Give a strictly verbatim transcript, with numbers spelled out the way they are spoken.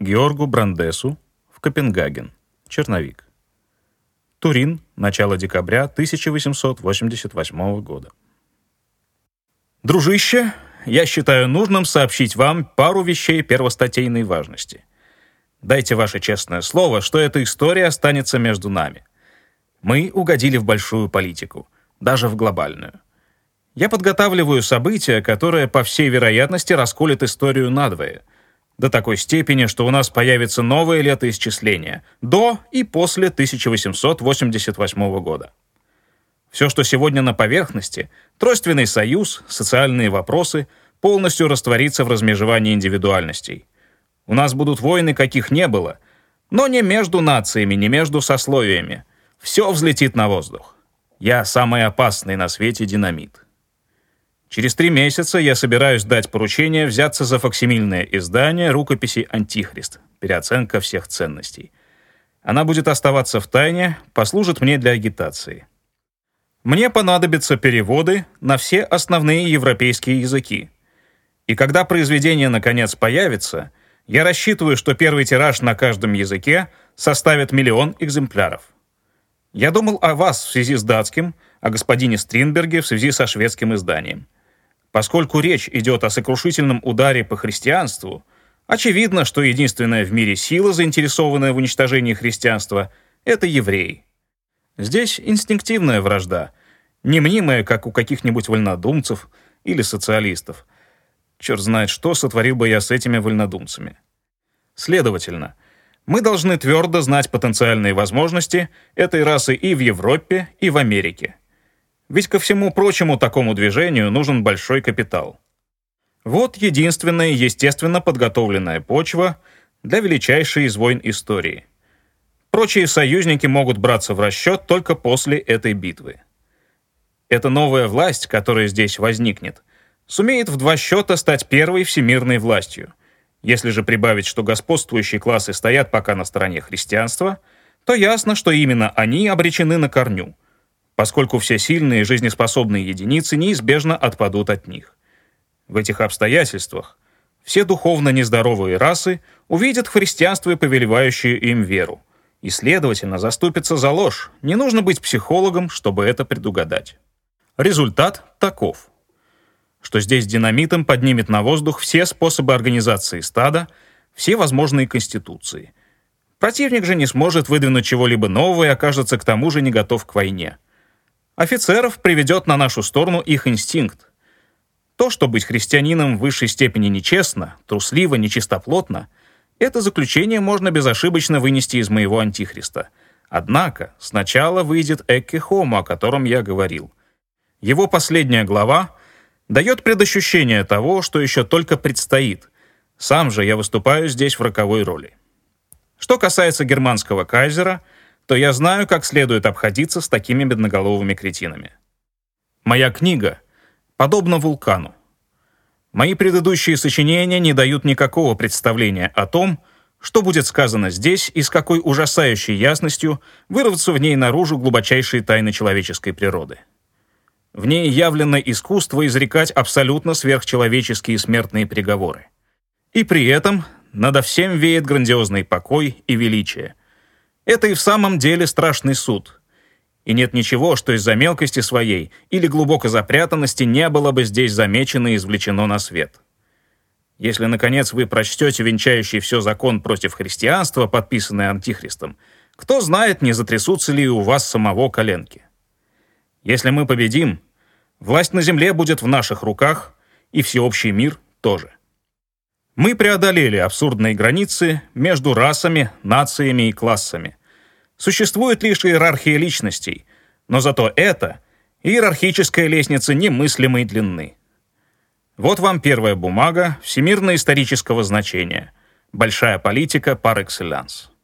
Георгу Брандесу в Копенгаген. Черновик. Турин. Начало декабря тысяча восемьсот восемьдесят восьмого года. Дружище, я считаю нужным сообщить вам пару вещей первостатейной важности. Дайте ваше честное слово, что эта история останется между нами. Мы угодили в большую политику, даже в глобальную. Я подготавливаю событие, которое, по всей вероятности, расколет историю надвое, до такой степени, что у нас появится новое летоисчисление до и после тысяча восемьсот восемьдесят восьмого года. Все, что сегодня на поверхности, тройственный союз, социальные вопросы, полностью растворится в размежевании индивидуальностей. У нас будут войны, каких не было, но не между нациями, не между сословиями. Все взлетит на воздух. Я самый опасный на свете динамит. Через три месяца я собираюсь дать поручение взяться за факсимильное издание рукописи «Антихрист. Переоценка всех ценностей». Она будет оставаться в тайне, послужит мне для агитации. Мне понадобятся переводы на все основные европейские языки. И когда произведение наконец появится, я рассчитываю, что первый тираж на каждом языке составит миллион экземпляров. Я думал о вас в связи с датским, о господине Стринберге в связи со шведским изданием. Поскольку речь идет о сокрушительном ударе по христианству, очевидно, что единственная в мире сила, заинтересованная в уничтожении христианства, это евреи. Здесь инстинктивная вражда, не мнимая, как у каких-нибудь вольнодумцев или социалистов. Черт знает, что сотворил бы я с этими вольнодумцами. Следовательно, мы должны твердо знать потенциальные возможности этой расы и в Европе, и в Америке. Ведь ко всему прочему такому движению нужен большой капитал. Вот единственная естественно подготовленная почва для величайшей из войн истории. Прочие союзники могут браться в расчет только после этой битвы. Эта новая власть, которая здесь возникнет, сумеет в два счета стать первой всемирной властью. Если же прибавить, что господствующие классы стоят пока на стороне христианства, то ясно, что именно они обречены на корню, поскольку все сильные жизнеспособные единицы неизбежно отпадут от них. В этих обстоятельствах все духовно нездоровые расы увидят в христианстве повелевающую им веру и, следовательно, заступятся за ложь. Не нужно быть психологом, чтобы это предугадать. Результат таков, что здесь динамитом поднимет на воздух все способы организации стада, все возможные конституции. Противник же не сможет выдвинуть чего-либо нового и окажется к тому же не готов к войне. Офицеров приведет на нашу сторону их инстинкт. То, что быть христианином в высшей степени нечестно, трусливо, нечистоплотно, это заключение можно безошибочно вынести из моего антихриста. Однако сначала выйдет Экке Хомо, о котором я говорил. Его последняя глава дает предощущение того, что еще только предстоит. Сам же я выступаю здесь в роковой роли. Что касается германского кайзера, то я знаю, как следует обходиться с такими бедноголовыми кретинами. Моя книга подобна вулкану. Мои предыдущие сочинения не дают никакого представления о том, что будет сказано здесь и с какой ужасающей ясностью вырвутся в ней наружу глубочайшие тайны человеческой природы. В ней явлено искусство изрекать абсолютно сверхчеловеческие смертные приговоры. И при этом надо всем веет грандиозный покой и величие. Это и в самом деле страшный суд. И нет ничего, что из-за мелкости своей или глубокой запрятанности не было бы здесь замечено и извлечено на свет. Если, наконец, вы прочтете венчающий все закон против христианства, подписанный Антихристом, кто знает, не затрясутся ли у вас самого коленки. Если мы победим, власть на земле будет в наших руках, и всеобщий мир тоже. Мы преодолели абсурдные границы между расами, нациями и классами. Существует лишь иерархия личностей, но зато это иерархическая лестница немыслимой длины. Вот вам первая бумага всемирно-исторического значения. Большая политика par excellence.